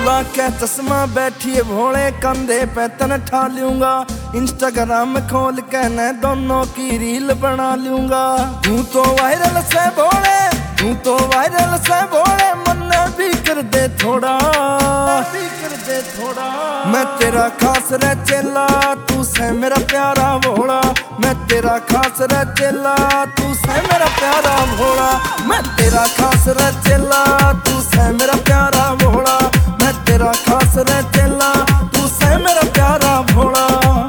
बोला क्या चश्मा बैठिए भोले कंधे पे तन ठा लूंगा। इंस्टाग्राम खोल के न दोनों की रील बना लूंगा। तू तो वायरल से भोले, तू तो वायरल से भोले, मन भी कर दे थोड़ा, भी कर दे थोड़ा। मैं तेरा खास रे चेला, तू से मेरा प्यारा भोला। मैं तेरा खास रे चेला, तू से मेरा प्यारा भोला। मैं तेरा खास रे चेला, तू से मेरा प्यारा भोला। मैं तेरा खास रे चेला, तू से मेरा प्यारा भोला।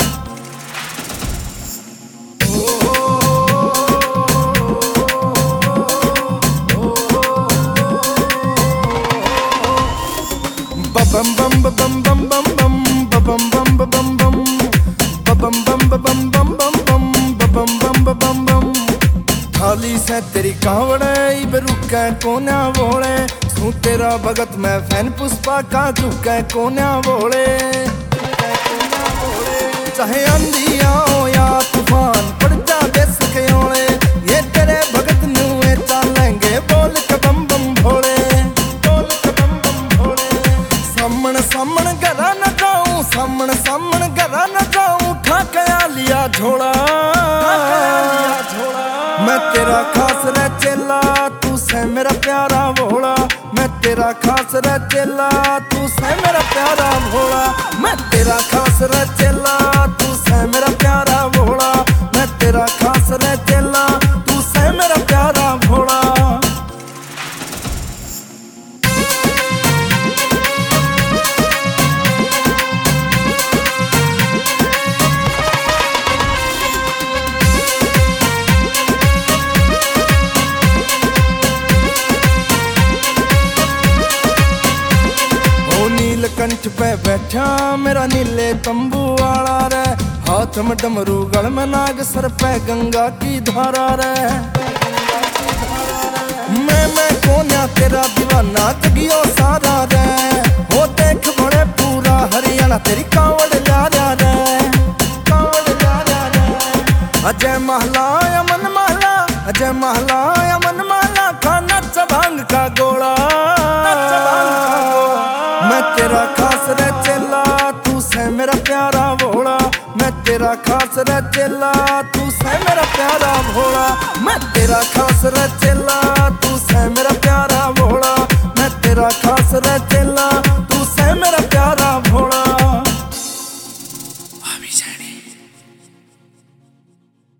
Bum bum bum bum bum bum bum bum bum bum bum bum bum bum bum bum bum bum bum bum। थाली से तेरी कावड़े रुके कोना बोले, तू तेरा भगत मैं फैन पुष्पा का झुके कोना बोले। चाहे आंधी आओ या तूफान पड़ जा बेस के ओले, ये तेरे भगत नुए चालेंगे बोल के बम बम भोले, बोल के बम बम भोले। सामन सामन घरा न जाऊं, सामन सामन घरा न जाऊं, उठा के लिया झोला, मैं तेरा खास रे चेला, तू से मेरा प्यारा भोला। मैं तेरा खास रे चेला, तू से मेरा प्यारा भोला। मैं तेरा खास रे चेला, तू से मेरा प्यारा भोला। मैं तेरा खास रे चेला, तू से मेरा प्यारा भोला। कंठ पे बैठा मेरा नीले तंबू वाला रे, हाथ में डमरू गल में नाग, सर पे गंगा की धारा रे। मैं कोन्या तेरा दीवाना जगियो सारा रे, हो देख बड़े पूरा हरियाणा तेरी कावड़ ला रहा रे, कावड़ ला रहा रे। अजय महला अमन महला, अजय महला अमन महला, खाना चबांग का गोला। मैं तेरा खास रे चेला, तू से मेरा प्यारा भोला। मैं तेरा खास रे चेला, तू से मेरा प्यारा भोला। मैं तेरा खास रे चेला, तू से मेरा प्यारा भोला। मैं तेरा